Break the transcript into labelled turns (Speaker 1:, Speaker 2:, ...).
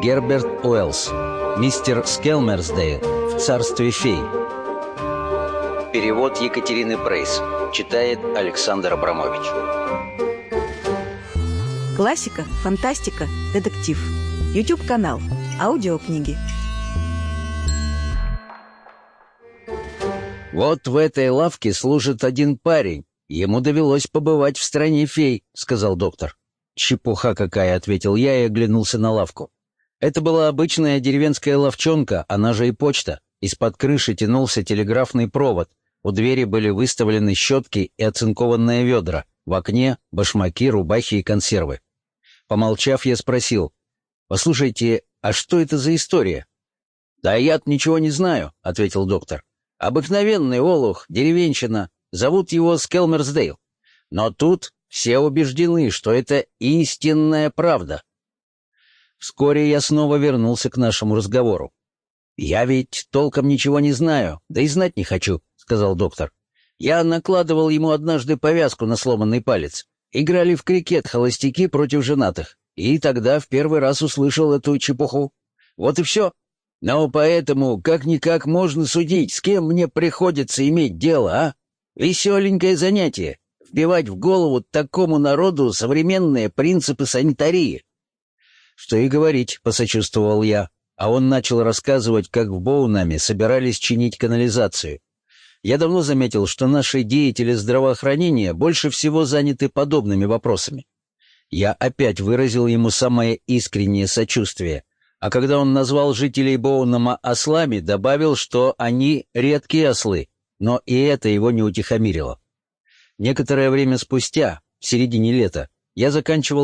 Speaker 1: Герберт Уэллс. Мистер Скелмерсдейл в царстве фей. Перевод Екатерины Прейс. Читает Александр Абрамович.
Speaker 2: Классика, фантастика, детектив. YouTube-канал. Аудиокниги.
Speaker 1: «Вот в этой лавке служит один парень. Ему довелось побывать в стране фей», — сказал доктор. «Чепуха какая», — ответил я и оглянулся на лавку. Это была обычная деревенская лавчонка, она же и почта. Из-под крыши тянулся телеграфный провод. У двери были выставлены щетки и оцинкованные ведра. В окне — башмаки, рубахи и консервы. Помолчав, я спросил: «Послушайте, а что это за история?» «Да я-то ничего не знаю», — ответил доктор. «Обыкновенный олух, деревенщина. Зовут его Скелмерсдейл. Но тут все убеждены, что это истинная правда». Вскоре я снова вернулся к нашему разговору. «Я ведь толком ничего не знаю, да и знать не хочу», — сказал доктор. «Я накладывал ему однажды повязку на сломанный палец. Играли в крикет холостяки против женатых, и тогда в первый раз услышал эту чепуху. Вот и все. Но поэтому как-никак можно судить, с кем мне приходится иметь дело, а? Веселенькое занятие — вбивать в голову такому народу современные принципы санитарии». «Что и говорить», — посочувствовал я, а он начал рассказывать, как в Боунаме собирались чинить канализацию. Я давно заметил, что наши деятели здравоохранения больше всего заняты подобными вопросами. Я опять выразил ему самое искреннее сочувствие, а когда он назвал жителей Боунама ослами, добавил, что они редкие ослы, но и это его не утихомирило. Некоторое время спустя, в середине лета, я заканчивал